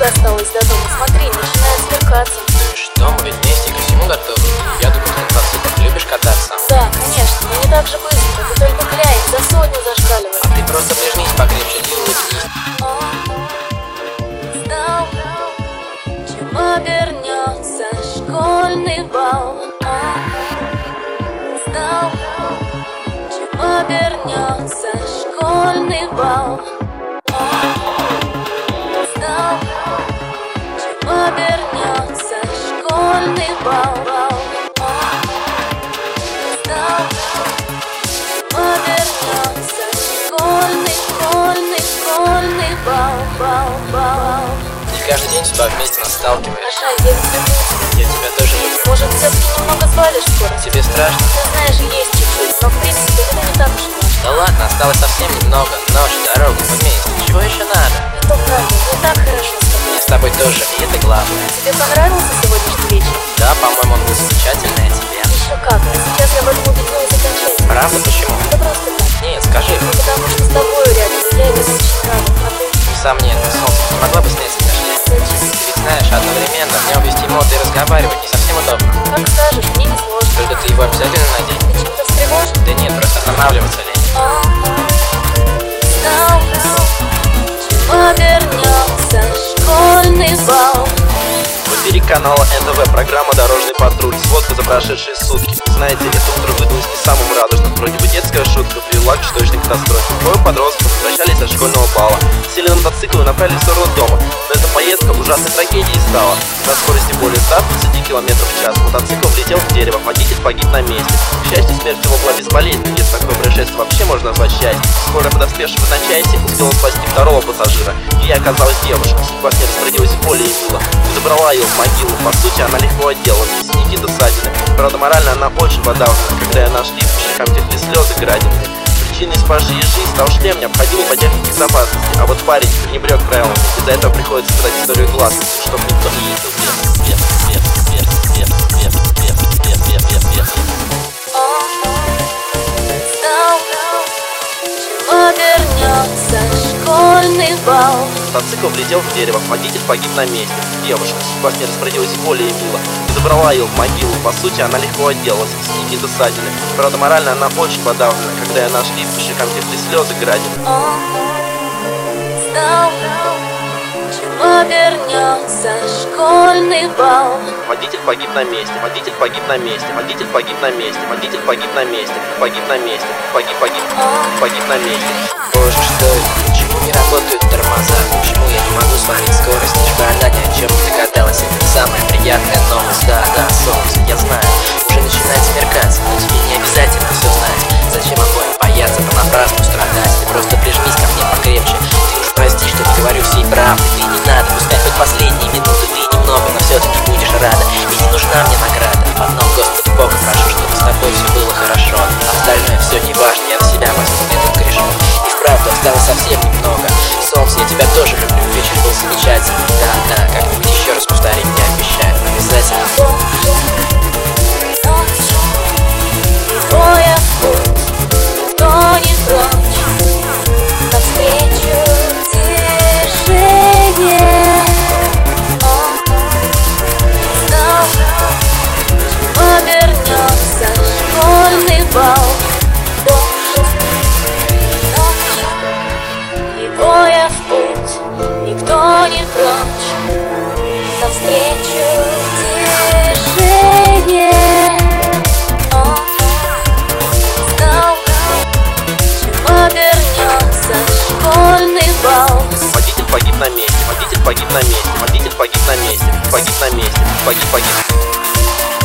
осталось до дома. Смотри, начинает смеркаться. Ну и что, мы ведь вместе ко всему готовы. Я думаю, ты на мотоциклах любишь кататься. Да, конечно, но не так же быстро. Ты только глянь, за сотню зашкаливает. А ты просто прижмись покрепче и улыбнись. Знал, чем обернется школьный бал. Знал, чем обернется школьный бал. Знал, чем обернется школьный бал. Знал, чем обернется школьный бал. И каждый день сюда вместе нас сталкиваешь. Хорошо, я люблю. Я тебя тоже люблю. Может, все-таки немного свалишь скоро? Тебе страшно? Ты знаешь, есть чуть-чуть, но в принципе это не так уж и важно. Да ладно, осталось совсем немного. Ночь, дорога, мы вместе. Чего еще надо? И то правда, мне так хорошо с тобой. Мне с тобой тоже, и это главное. Тебе понравился сегодняшний вечер? Да, по-моему, он был замечательный, а тебе? Еще как, а сейчас я в этом убедилась окончательно. Правда? Почему? Да просто так. Нет, скажи. Ну потому что с тобой рядом, я это очень рада. А ты? Несомненно, солнце, не могла бы снять себя шлем? Ты ведь знаешь, одновременно в нем вести мод и разговаривать не совсем удобно. Как скажешь, мне не сложно. Только ты его обязательно надень. Ты чем-то встревожен? Да нет, просто останавливаться лень. Знал, чем обернется школьный бал. В эфире канала НТВ программа «Дорожный патруль». Сводка за прошедшие сутки. Знаете, это утро выдалось не самым радужным. Вроде бы детская шутка привела к чудовищной катастрофе. Двое подростков возвращались от школьного бала. Сели на мотоцикл и направились в сторону дома. Но эта поездка ужасной трагедией стала. На скорости более 120 км в час мотоцикл влетел в дерево. Водитель погиб на месте. К счастью, смерть его была безболезненной. Если такое происшествие вообще можно назвать счастьем. Скоро подоспевший в одночасье успел спасти второго пассажира. Ей оказалась девушка. Судьба с ней распорядилась более и мило. И забрала ее в могилу. По сути, она легко отделалась. Синяки до ссадины. Правда, морально она очень подавлена. Когда ее нашли, по щекам текли слезы градины. Причиной спасшей ей жизнь стал шлем, необходимый по технике безопасности. А вот парень пренебрег правилами. Из-за этого приходится сказать историю гласности, чтобы никто не ездил вверх. Обернется школьный бал. Мотоцикл влетел в дерево, водитель погиб на месте. Девушка, судьба с ней распорядилась более и мило. И забрала ее в могилу. По сути, она легко отделалась. Синяки до ссадины. Правда, морально она очень подавлена. Когда ее нашли, по щекам текли слезы градины. Знал, чем обернется школьный бал. Водитель погиб на месте. Водитель погиб на месте. Водитель погиб на месте. Водитель погиб на месте. Погиб на месте. Погиб на месте. Боже, что это? Почему не работают тормоза? Почему я не могу смотреть скорость? Лишь бы она ни о чем не догадалась. Это самая приятная новость. Да, солнце, я знаю. Уже начинает смеркаться, но тебе не обязательно все знать. Зачем обоим бояться, понапрасну страдать? Ты просто прижмись ко мне покрепче. Ты уж прости, что не говорю всей правды. Ты не надо, пускай хоть последние минуты. Ты немного, но все-таки будешь рада. Ведь не нужна мне награда. В одном, Господи Бога, прошу, чтобы с тобой все было хорошо. Остальное все не важно, я на себя возьму этот грешок. И вправду осталось совсем немного. Солнце, я тебя тоже люблю. Вечер был замечательный. Да, как-нибудь еще раз повторить не обещаю. Обязательно. Твоя путь, никто не прочь. Навстречу движение. Знал, обернется школьный бал. Двое в путь, никто не прочь. Навстречу движение. Знал, чем обернется школьный бал. Водитель погиб на месте. Водитель погиб на месте. Водитель погиб на месте. Погиб на месте. Погиб.